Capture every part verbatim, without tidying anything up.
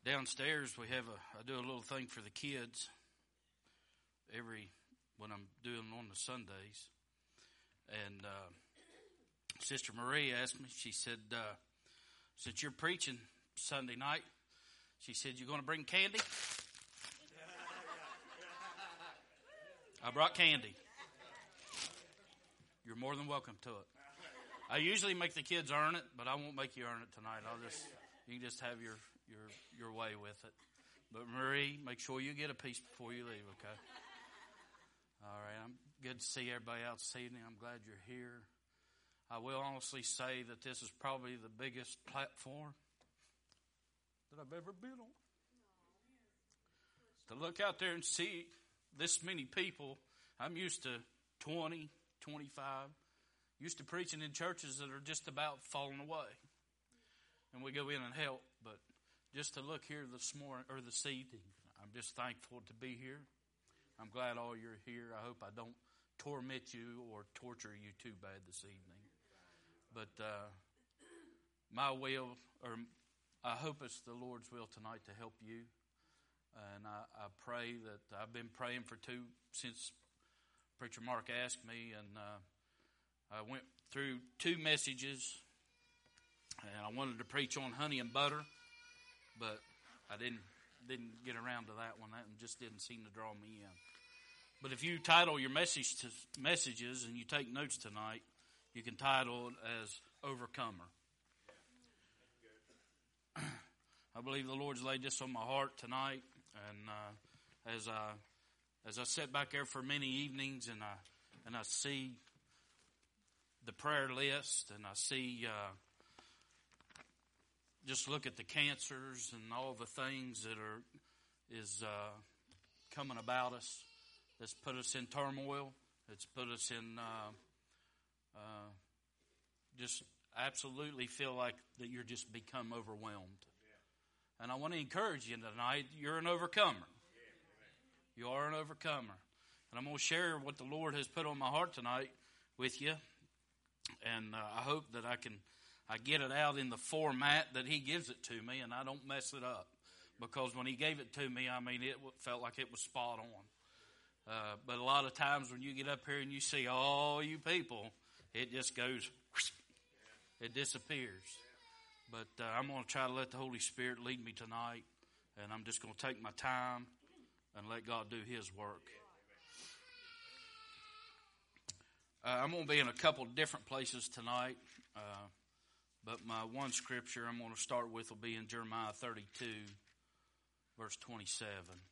Downstairs we have a, I do a little thing for the kids every, when I'm doing on the Sundays. And uh, Sister Marie asked me, she said, uh, since you're preaching Sunday night, she said, you going to bring candy? I brought candy. You're more than welcome to it. I usually make the kids earn it, but I won't make you earn it tonight. I'll just, you can just have your, your, your way with it. But Marie, make sure you get a piece before you leave, okay? All right. I'm good to see everybody out this evening. I'm glad you're here. I will honestly say that this is probably the biggest platform that I've ever been on. To look out there and see this many people, I'm used to twenty, twenty-five, used to preaching in churches that are just about falling away. And we go in and help, but just to look here this morning, or this evening, I'm just thankful to be here. I'm glad all you're here. I hope I don't torment you or torture you too bad this evening. But uh, my will, or I hope it's the Lord's will tonight to help you. And I, I pray that I've been praying for two since Preacher Mark asked me, and uh, I went through two messages, and I wanted to preach on honey and butter, but I didn't didn't get around to that one. That one just didn't seem to draw me in. But if you title your message to messages and you take notes tonight, you can title it as Overcomer. I believe the Lord's laid this on my heart tonight, and uh, as I as I sit back there for many evenings, and I and I see the prayer list, and I see uh, just look at the cancers and all the things that are is uh, coming about us. That's put us in turmoil. It's put us in uh, uh, just absolutely feel like that you're just become overwhelmed. And I want to encourage you tonight, you're an overcomer. You are an overcomer. And I'm going to share what the Lord has put on my heart tonight with you. And uh, I hope that I can I get it out in the format that He gives it to me, and I don't mess it up. Because when He gave it to me, I mean, it felt like it was spot on. Uh, but a lot of times when you get up here and you see all you people, it just goes, it disappears. But uh, I'm going to try to let the Holy Spirit lead me tonight, and I'm just going to take my time and let God do His work. Uh, I'm going to be in a couple of different places tonight, uh, but my one scripture I'm going to start with will be in Jeremiah thirty-two, verse twenty-seven.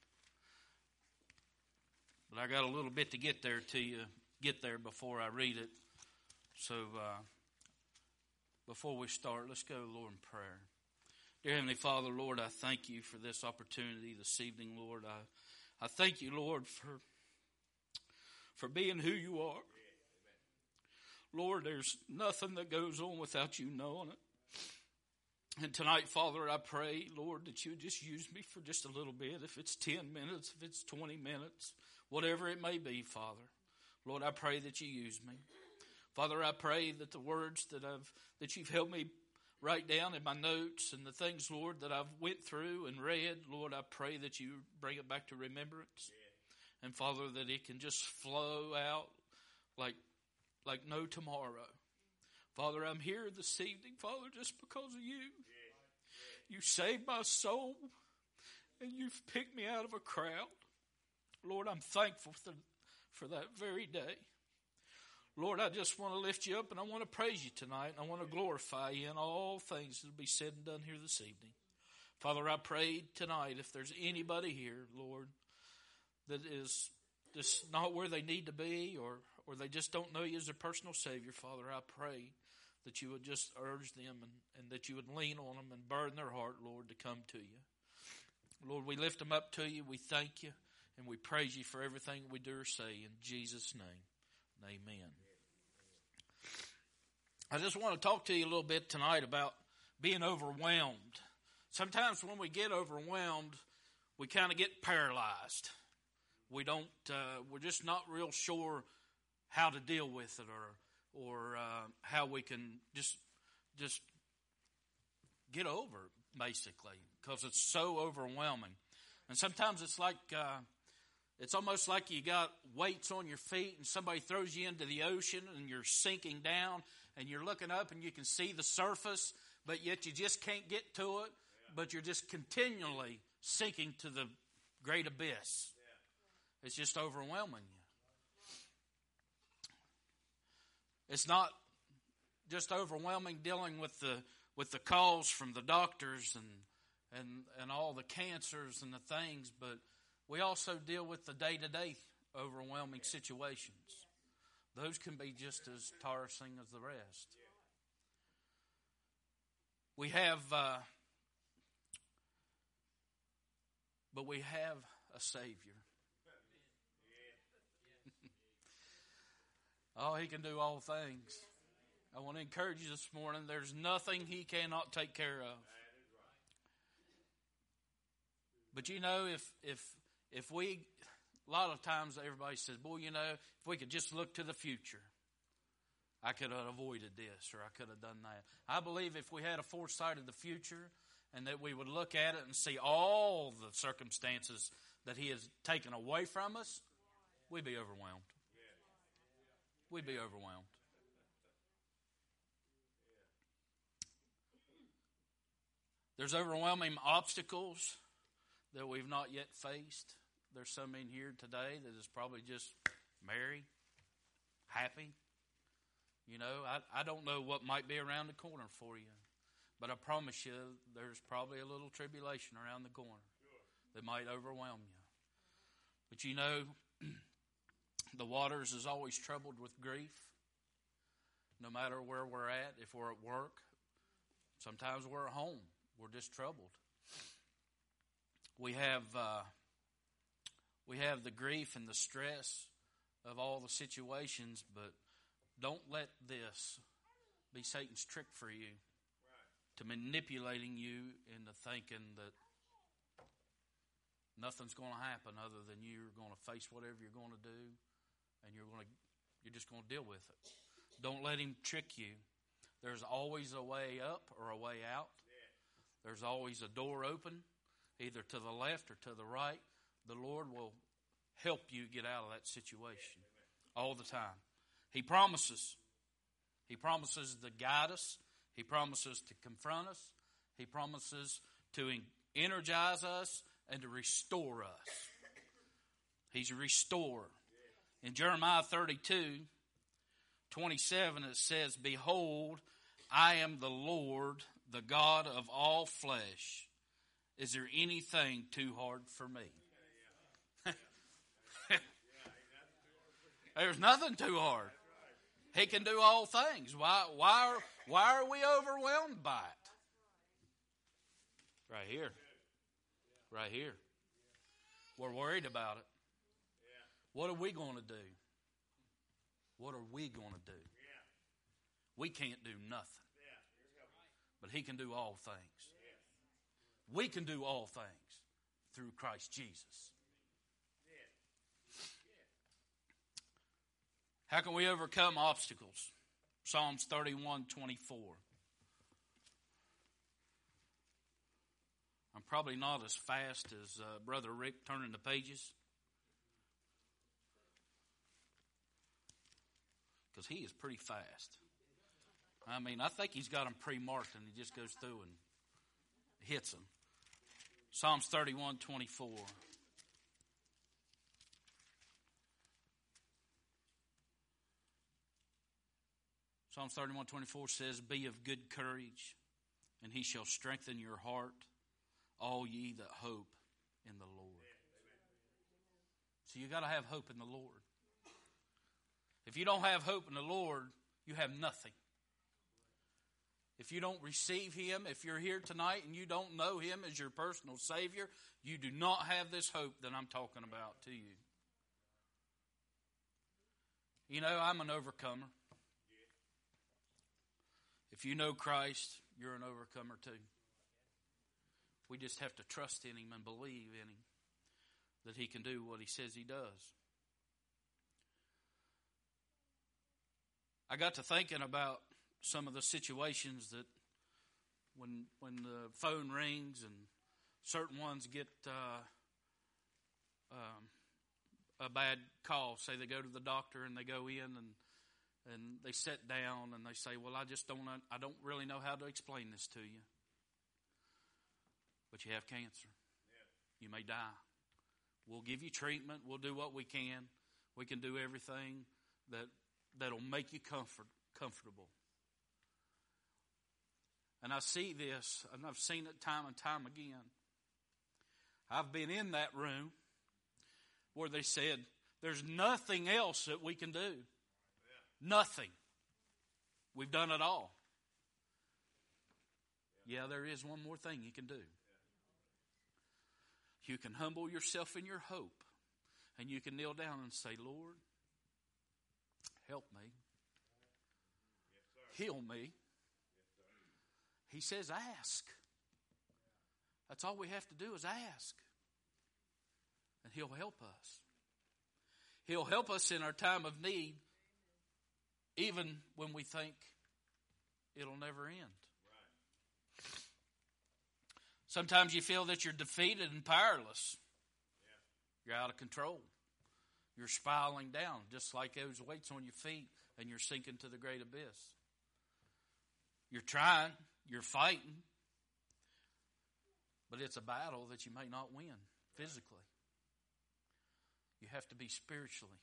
But I got a little bit to get there to you, get there before I read it. So uh, before we start, let's go, Lord, in prayer. Dear Heavenly Father, Lord, I thank you for this opportunity this evening, Lord. I, I thank you, Lord, for, for being who you are. Lord, there's nothing that goes on without you knowing it. And tonight, Father, I pray, Lord, that you would just use me for just a little bit. If it's ten minutes, if it's twenty minutes, whatever it may be, Father. Lord, I pray that you use me. Father, I pray that the words that I've that you've helped me write down in my notes and the things, Lord, that I've went through and read, Lord, I pray that you bring it back to remembrance. And Father, that it can just flow out like like no tomorrow. Father, I'm here this evening, Father, just because of you. You saved my soul, and you've picked me out of a crowd. Lord, I'm thankful for, for that very day. Lord, I just want to lift you up, and I want to praise you tonight, and I want to glorify you in all things that will be said and done here this evening. Father, I pray tonight, if there's anybody here, Lord, that is just not where they need to be, or, or they just don't know you as their personal Savior, Father, I pray that you would just urge them and, and that you would lean on them and burden their heart, Lord, to come to you. Lord, we lift them up to you. We thank you, and we praise you for everything we do or say. In Jesus' name, amen. I just want to talk to you a little bit tonight about being overwhelmed. Sometimes when we get overwhelmed, we kind of get paralyzed. We don't, uh, we're just not real sure how to deal with it, or or uh, how we can just just get over it, basically, because it's so overwhelming. And sometimes it's like, uh, it's almost like you got weights on your feet and somebody throws you into the ocean and you're sinking down and you're looking up and you can see the surface, but yet you just can't get to it, but you're just continually sinking to the great abyss. It's just overwhelming you. It's not just overwhelming dealing with the with the calls from the doctors and and and all the cancers and the things, but we also deal with the day-to-day overwhelming situations. Those can be just as tiresome as the rest. We have, uh, but we have a Savior. Oh, He can do all things. I want to encourage you this morning, there's nothing He cannot take care of. But you know, if if if we, a lot of times everybody says, boy, you know, if we could just look to the future, I could have avoided this or I could have done that. I believe if we had a foresight of the future and that we would look at it and see all the circumstances that He has taken away from us, we'd be overwhelmed. We'd be overwhelmed. There's overwhelming obstacles that we've not yet faced. There's some in here today that is probably just married, happy. You know, I, I don't know what might be around the corner for you, but I promise you there's probably a little tribulation around the corner that might overwhelm you. But you know, the waters is always troubled with grief, no matter where we're at. If we're at work, sometimes we're at home, we're just troubled. We have uh, we have the grief and the stress of all the situations, but don't let this be Satan's trick for you, to manipulating you into thinking that nothing's going to happen other than you're going to face whatever you're going to do, and you're going to you're just going to deal with it. Don't let him trick you. There's always a way up or a way out. There's always a door open, either to the left or to the right. The Lord will help you get out of that situation all the time. He promises. He promises to guide us. He promises to confront us. He promises to energize us and to restore us. He's a restorer. In Jeremiah thirty-two, twenty-seven, it says, "Behold, I am the Lord, the God of all flesh. Is there anything too hard for me?" There's nothing too hard. He can do all things. Why, why, are, why are we overwhelmed by it? Right here. Right here. We're worried about it. What are we going to do? What are we going to do? We can't do nothing. But He can do all things. We can do all things through Christ Jesus. How can we overcome obstacles? Psalms thirty-one twenty-four. I'm probably not as fast as uh, Brother Rick turning the pages, because he is pretty fast. I mean, I think he's got them pre-marked and he just goes through and hits them. Psalms thirty-one twenty-four. Psalms thirty-one twenty-four says, "Be of good courage, and He shall strengthen your heart, all ye that hope in the Lord." So you got to have hope in the Lord. If you don't have hope in the Lord, you have nothing. If you don't receive Him, if you're here tonight and you don't know Him as your personal Savior, you do not have this hope that I'm talking about to you. You know, I'm an overcomer. If you know Christ, you're an overcomer too. We just have to trust in Him and believe in Him that He can do what He says He does. I got to thinking about some of the situations that when when the phone rings and certain ones get uh, um, a bad call. Say they go to the doctor and they go in and and they sit down and they say, "Well, I just don't I don't really know how to explain this to you, but you have cancer. Yeah. You may die. We'll give you treatment. We'll do what we can. We can do everything that that'll make you comfort comfortable." And I see this, and I've seen it time and time again. I've been in that room where they said, "There's nothing else that we can do. Yeah. Nothing. We've done it all." Yeah. Yeah, there is one more thing you can do. Yeah. You can humble yourself in your hope, and you can kneel down and say, "Lord, help me. Yes, heal me." He says, ask. That's all we have to do is ask. And He'll help us. He'll help us in our time of need, even when we think it'll never end. Right. Sometimes you feel that you're defeated and powerless. Yeah. You're out of control. You're spiraling down, just like those weights on your feet, and you're sinking to the great abyss. You're trying. You're fighting, but it's a battle that you may not win physically. You have to be spiritually.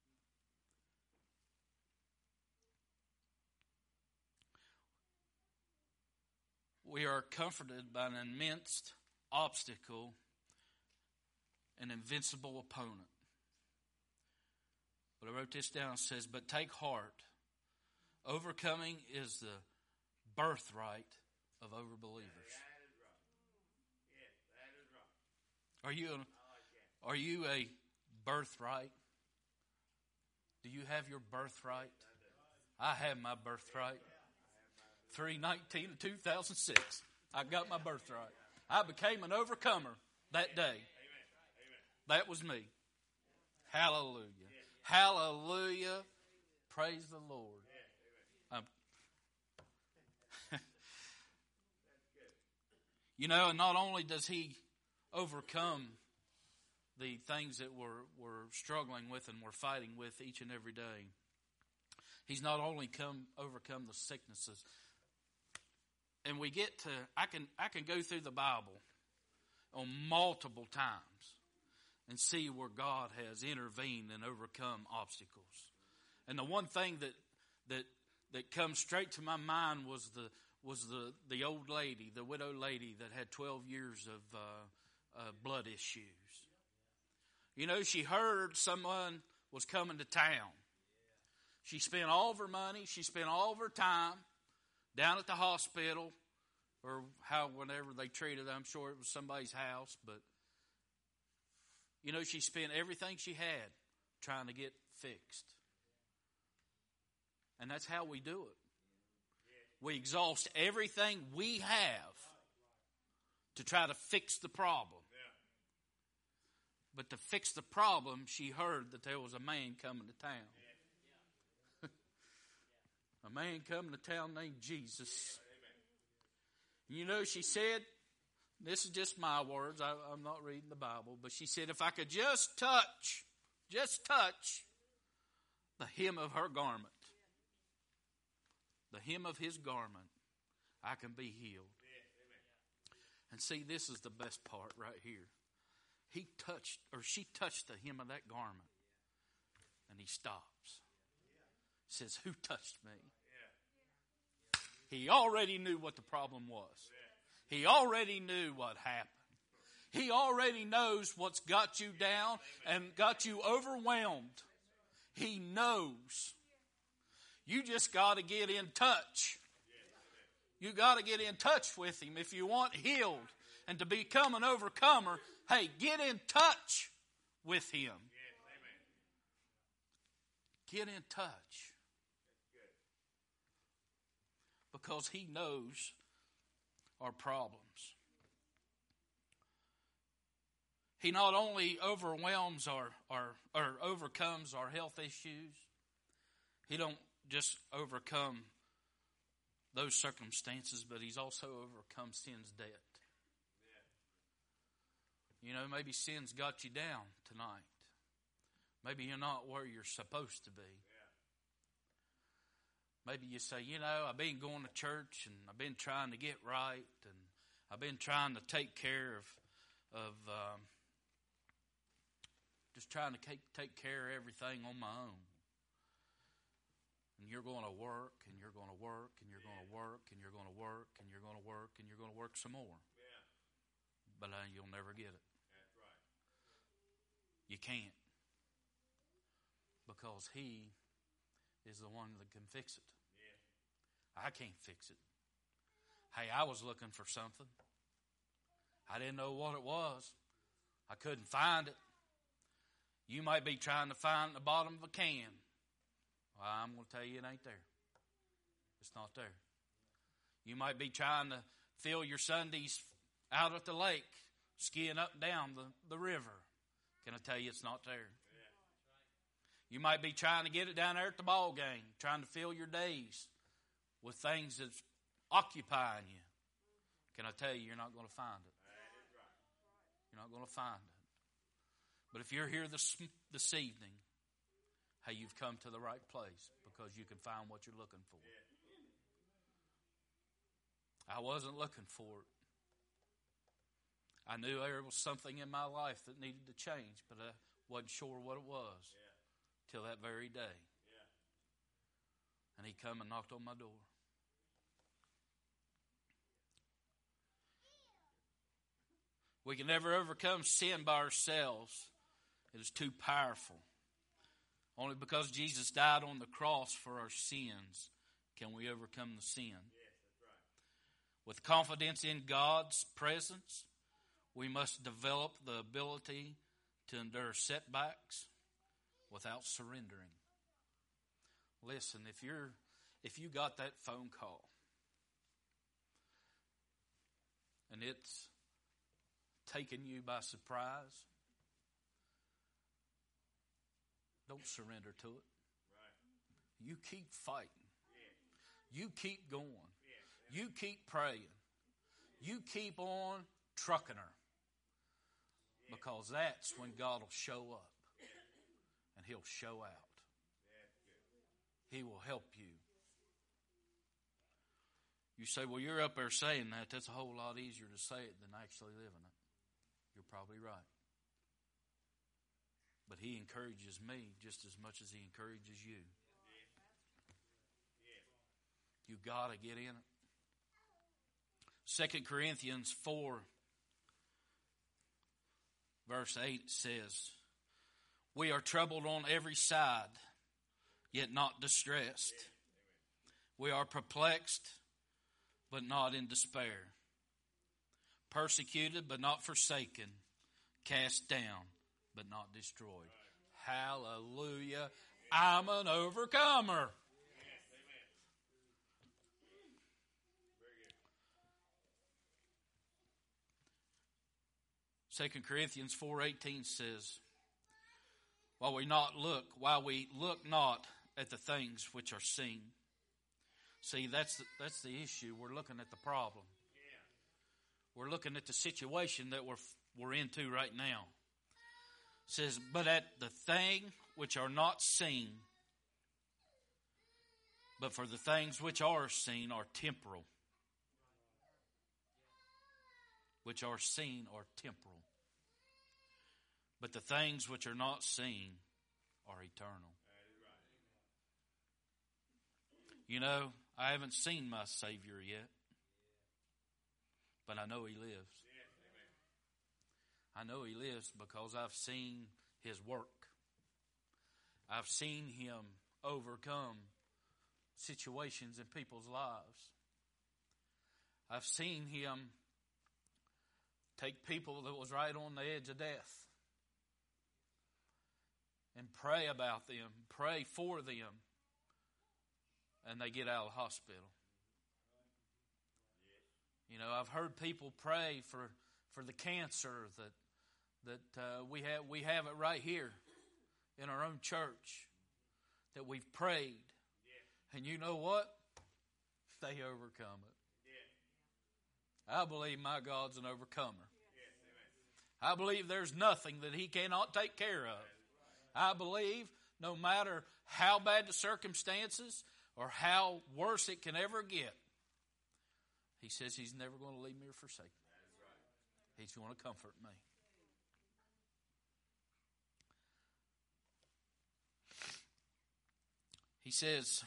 We are comforted by an immense obstacle, an invincible opponent. But I wrote this down. It says, "But take heart. Overcoming is the birthright of overbelievers." That is right. Yes, that is right. Are you, a, are you a birthright? Do you have your birthright? I have my birthright. three nineteen of two thousand six. I got my birthright. I became an overcomer that day. That was me. Hallelujah. Hallelujah. Praise the Lord. I'm You know, and not only does He overcome the things that we're, we're struggling with and we're fighting with each and every day, He's not only come overcome the sicknesses. And we get to, I can I can go through the Bible on multiple times and see where God has intervened and overcome obstacles. And the one thing that that that comes straight to my mind was the was the, the old lady, the widow lady that had twelve years of uh, uh, blood issues. You know, she heard someone was coming to town. She spent all of her money, she spent all of her time down at the hospital, or how, whenever they treated her. I'm sure it was somebody's house, but, you know, she spent everything she had trying to get fixed. And that's how we do it. We exhaust everything we have to try to fix the problem. But to fix the problem, she heard that there was a man coming to town. A man coming to town named Jesus. You know, she said, this is just my words, I, I'm not reading the Bible, but she said, if I could just touch, just touch the hem of her garment, the hem of His garment, I can be healed. And see, this is the best part right here. He touched, or she touched the hem of that garment, and He stops. Says, who touched me? He already knew what the problem was. He already knew what happened. He already knows what's got you down and got you overwhelmed. He knows. You just got to get in touch. You got to get in touch with Him if you want healed and to become an overcomer. Hey, get in touch with Him. Get in touch. Because He knows our problems. He not only overwhelms our, our or overcomes our health issues. He don't just overcome those circumstances, but He's also overcome sin's debt. You know, maybe sin's got you down tonight. Maybe you're not where you're supposed to be. Maybe you say, you know, I've been going to church and I've been trying to get right and I've been trying to take care of, of um, just trying to take, take care of everything on my own. And you're going to work and you're going to work and you're going to work and you're going to work and you're going to work and you're going to work some more. Yeah. But uh, you'll never get it. That's right. You can't. Because He is the one that can fix it. Yeah. I can't fix it. Hey, I was looking for something. I didn't know what it was. I couldn't find it. You might be trying to find the bottom of a can. Well, I'm going to tell you it ain't there. It's not there. You might be trying to fill your Sundays out at the lake, skiing up and down the, the river. Can I tell you it's not there? You might be trying to get it down there at the ball game, trying to fill your days with things that's occupying you. Can I tell you, you're not going to find it. You're not going to find it. But if you're here this, this evening, hey, you've come to the right place because you can find what you're looking for. I wasn't looking for it. I knew there was something in my life that needed to change, but I wasn't sure what it was till that very day. And He come and knocked on my door. We can never overcome sin by ourselves. It is too powerful. Only because Jesus died on the cross for our sins can we overcome the sin. Yes, that's right. With confidence in God's presence, we must develop the ability to endure setbacks without surrendering. Listen, if you're if you got that phone call and it's taken you by surprise, don't surrender to it. You keep fighting. You keep going. You keep praying. You keep on trucking her. Because that's when God will show up. And He'll show out. He will help you. You say, well, you're up there saying that. That's a whole lot easier to say it than actually living it. You're probably right. But He encourages me just as much as He encourages you. You got to get in it. Second Corinthians four, verse eight says, we are troubled on every side, yet not distressed. We are perplexed, but not in despair. Persecuted, but not forsaken. Cast down, but not destroyed. Hallelujah. I'm an overcomer. Second Corinthians four eighteen says, while we not look, while we look not at the things which are seen. See, that's the, that's the issue. We're looking at the problem. We're looking at the situation that we're we're into right now. It says, but at the thing which are not seen, but for the things which are seen are temporal. Which are seen are temporal. But the things which are not seen are eternal. You know, I haven't seen my Savior yet. But I know He lives. I know He lives because I've seen His work. I've seen Him overcome situations in people's lives. I've seen Him take people that was right on the edge of death and pray about them, pray for them, and they get out of the hospital. You know, I've heard people pray for, for the cancer that that uh, we have. We have it right here in our own church that we've prayed, and you know what? they overcome it. I believe my God's an overcomer. I believe there's nothing that He cannot take care of. I believe no matter how bad the circumstances or how worse it can ever get, He says He's never going to leave me or forsake me. He's going to comfort me. He says,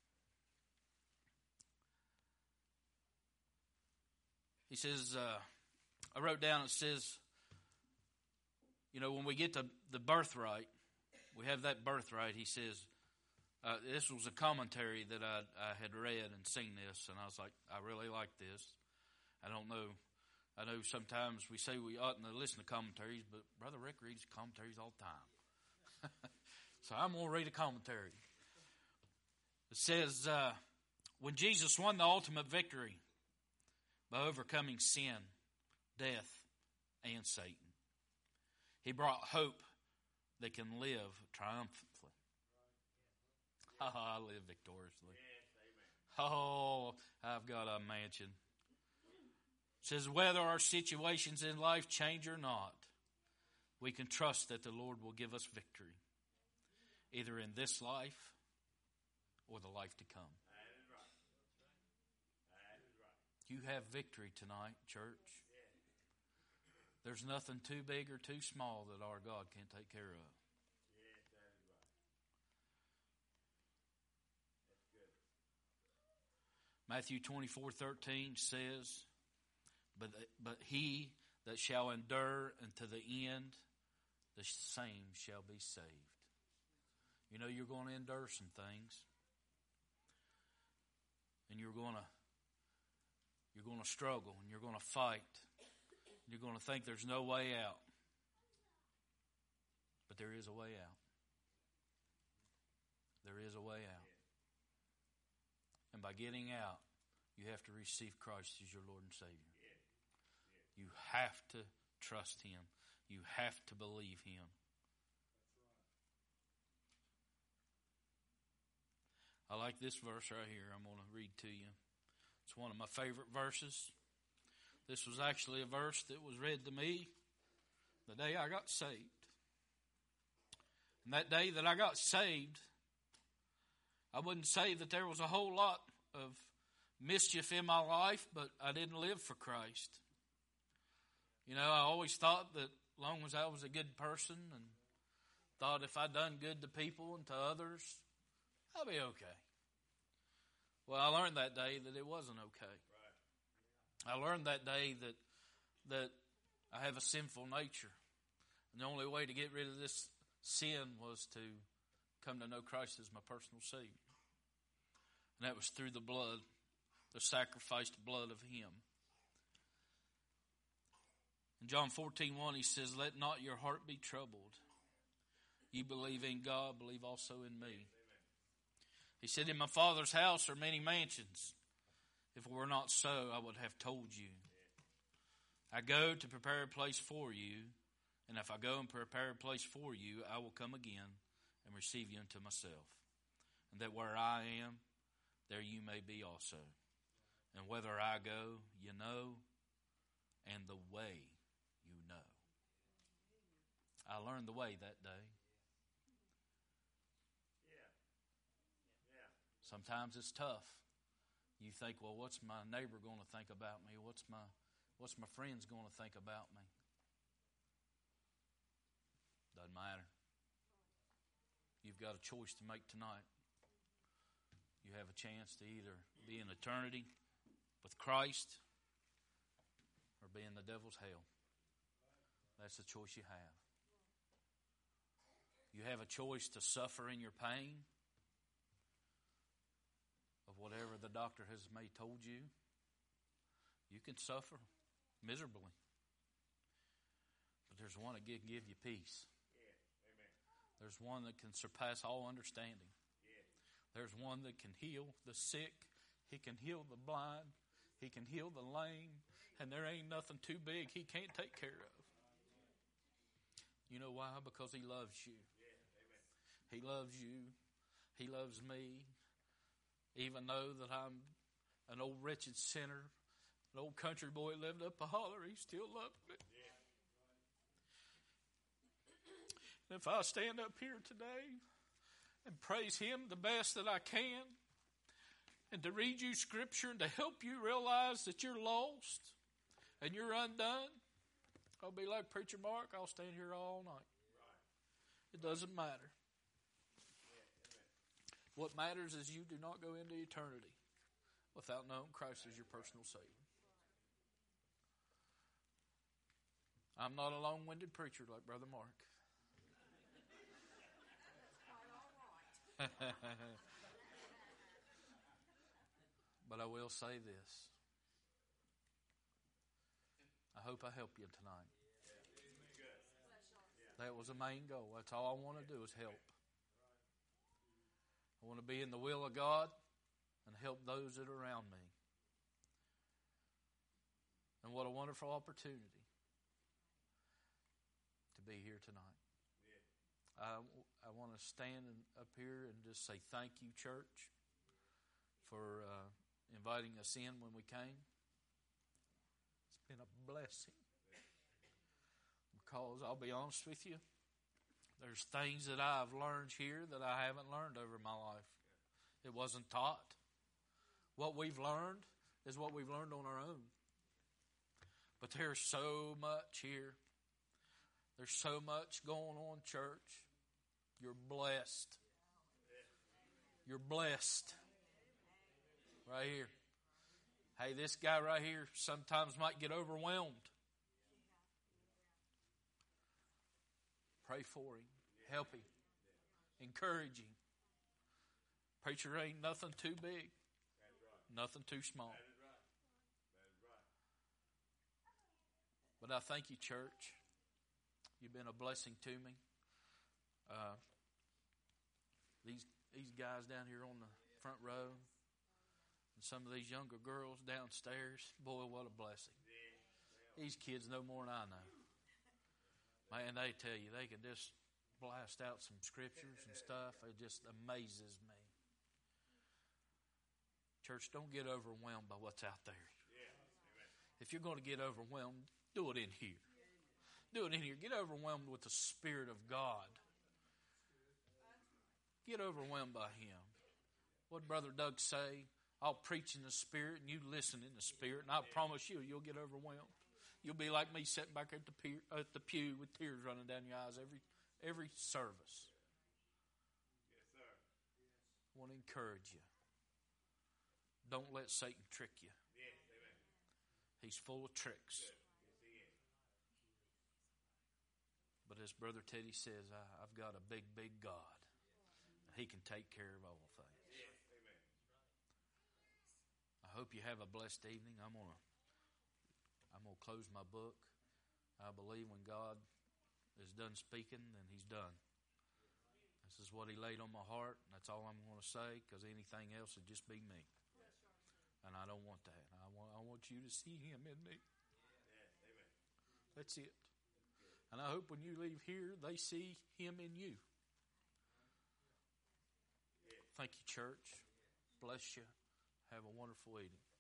he says, uh, I wrote down, it says, you know, when we get to the birthright, we have that birthright. He says, uh, this was a commentary that I, I had read and seen this, and I was like, I really like this. I don't know. I know sometimes we say we oughtn't to listen to commentaries, but Brother Rick reads commentaries all the time. So I'm going to read a commentary. It says, uh, when Jesus won the ultimate victory by overcoming sin, death, and Satan, He brought hope that can live triumphantly. Oh, I live victoriously. Oh, I've got a mansion. It says, whether our situations in life change or not, we can trust that the Lord will give us victory, either in this life or the life to come. You have victory tonight, church. There's nothing too big or too small that our God can't take care of. Matthew twenty-four thirteen says, but, but he that shall endure unto the end, the same shall be saved. You know, you're going to endure some things. And you're going to you're going to struggle, and you're going to fight. You're going to think there's no way out. But there is a way out. There is a way out. And by getting out, you have to receive Christ as your Lord and Savior. You have to trust Him. You have to believe Him. I like this verse right here. I'm going to read to you. It's one of my favorite verses. This was actually a verse that was read to me the day I got saved. And that day that I got saved, I wouldn't say that there was a whole lot of mischief in my life, but I didn't live for Christ. You know, I always thought that as long as I was a good person and thought if I'd done good to people and to others, I'll be okay. Well, I learned that day that it wasn't okay. I learned that day that that I have a sinful nature. And the only way to get rid of this sin was to come to know Christ as my personal Savior. And that was through the blood, the sacrificed blood of Him. In John fourteen one, He says, let not your heart be troubled. You believe in God, believe also in me. He said, in my Father's house are many mansions. If it were not so, I would have told you. I go to prepare a place for you, and if I go and prepare a place for you, I will come again and receive you unto myself. And that where I am, there you may be also. And whether I go, you know, and the way you know. I learned the way that day. Sometimes it's tough. You think, well, what's my neighbor going to think about me? What's my what's my friends going to think about me? Doesn't matter. You've got a choice to make tonight. You have a chance to either be in eternity with Christ or be in the devil's hell. That's the choice you have. You have a choice to suffer in your pain of whatever the doctor has may told you. You can suffer miserably. But there's one that can give you peace. Yeah. Amen. There's one that can surpass all understanding. Yeah. There's one that can heal the sick. He can heal the blind. He can heal the lame. And there ain't nothing too big He can't take care of. You know why? Because He loves you. Yeah. Amen. He loves you. He loves me. Even though that I'm an old wretched sinner, an old country boy living up a holler. He still loved me. And if I stand up here today and praise Him the best that I can, and to read you Scripture and to help you realize that you're lost and you're undone, I'll be like Preacher Mark. I'll stand here all night. It doesn't matter. What matters is you do not go into eternity without knowing Christ as your personal Savior. I'm not a long-winded preacher like Brother Mark. But I will say this. I hope I help you tonight. That was the main goal. That's all I want to do is help. I want to be in the will of God and help those that are around me. And what a wonderful opportunity to be here tonight. I, I want to stand up here and just say thank you, church, for uh, inviting us in when we came. It's been a blessing. Because I'll be honest with you, there's things that I've learned here that I haven't learned over my life. It wasn't taught. What we've learned is what we've learned on our own. But there's so much here. There's so much going on, church. You're blessed. You're blessed. Right here. Hey, this guy right here sometimes might get overwhelmed. Pray for him. Help him. Encourage him. Preacher, ain't nothing too big. Nothing too small. But I thank you, church. You've been a blessing to me. Uh, these these guys down here on the front row, and some of these younger girls downstairs, boy, what a blessing. These kids know more than I know. Man, they tell you, they can just blast out some scriptures and stuff. It just amazes me. Church, don't get overwhelmed by what's out there. If you're going to get overwhelmed, do it in here. Do it in here. Get overwhelmed with the Spirit of God. Get overwhelmed by Him. What did Brother Doug say? I'll preach in the Spirit and you listen in the Spirit, and I promise you, you'll get overwhelmed. You'll be like me sitting back at the pew, at the pew with tears running down your eyes every every service. Yes, sir. I want to encourage you. Don't let Satan trick you. Yes, amen. He's full of tricks. Yes, he is. But as Brother Teddy says, I, I've got a big, big God. And He can take care of all things. Yes, amen. I hope you have a blessed evening. I'm gonna I'm gonna close my book. I believe when God is done speaking, then He's done. This is what He laid on my heart. And that's all I'm going to say, because anything else would just be me. And I don't want that. I want I want you to see Him in me. Yes, amen. That's it. And I hope when you leave here, they see Him in you. Thank you, church. Bless you. Have a wonderful evening.